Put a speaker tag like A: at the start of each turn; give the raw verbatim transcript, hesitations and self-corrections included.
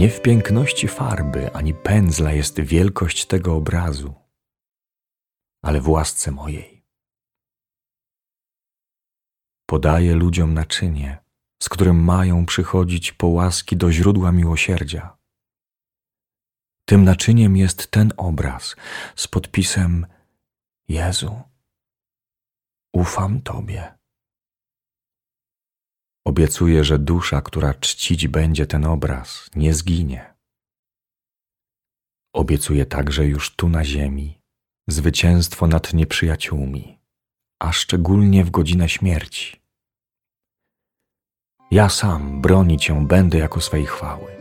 A: Nie w piękności farby ani pędzla jest wielkość tego obrazu, ale w łasce mojej. Podaję ludziom naczynie, z którym mają przychodzić po łaski do źródła miłosierdzia. Tym naczyniem jest ten obraz z podpisem: Jezu, ufam Tobie. Obiecuję, że dusza, która czcić będzie ten obraz, nie zginie. Obiecuję także już tu na ziemi zwycięstwo nad nieprzyjaciółmi, a szczególnie w godzinę śmierci. Ja sam bronić ją będę jako swej chwały.